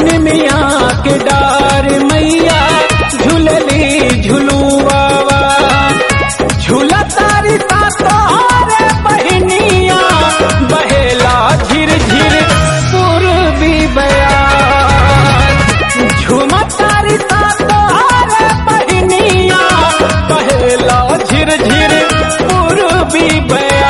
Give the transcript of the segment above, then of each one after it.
निमिया के डार मैया झूलली झुलुआवा झूला तारी ता तोहरे बहनिया बहेला झिर झिर पूर्वी बयार झूमा तारी ता तोहरे बहनिया बहेला झिर झिर पूर्वी बयार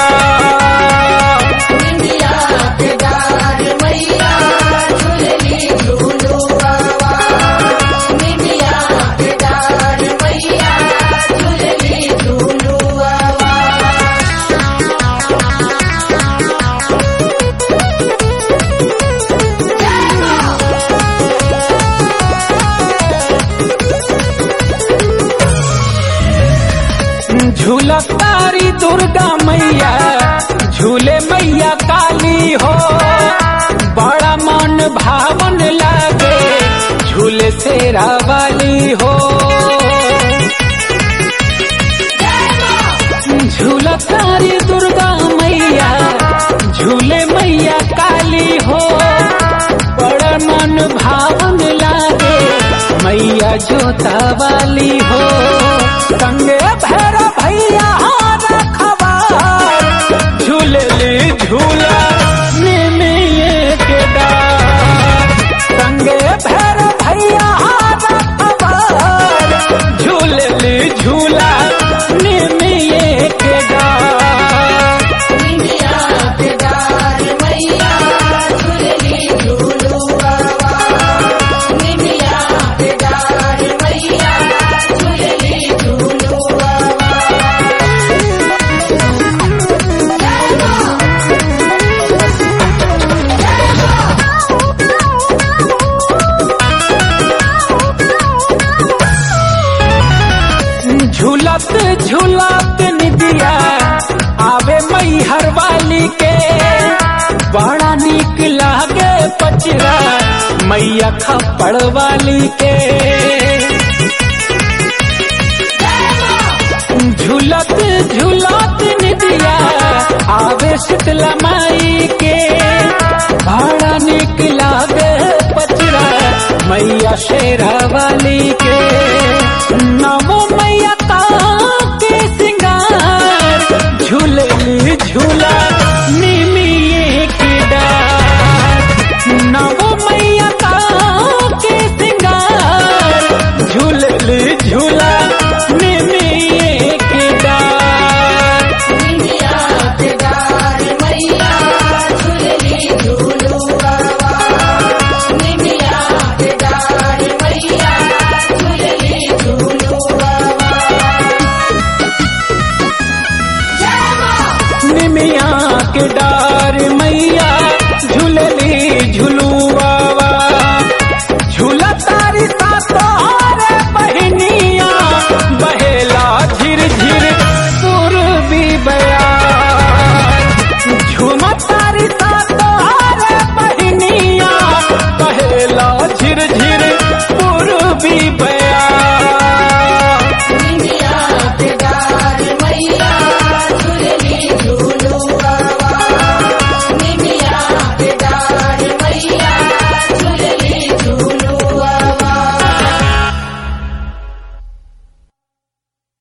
झूला तारी दुर्गा मैया झूले मैया काली हो बड़ा मन भावन लागे झूले तेरा वाली हो झूला तारी दुर्गा मैया झूले मैया काली हो बड़ा मन भावन लागे मैया जोता वाली हो संगे भैरव भैया रखवार झूलली झूला निमिये के डार संगे भैरव भैया रखवार झूलली झूला निमिये के डार झूलत झूलत निदिया आवे मैहर वाली के बड़ा नीक लागे पचरा मैया खप्पड़ वाली के झूलत झूलत निदिया आवे शीतला माई के बड़ा नीक लागे पचरा मैया शेरा वाली के नमो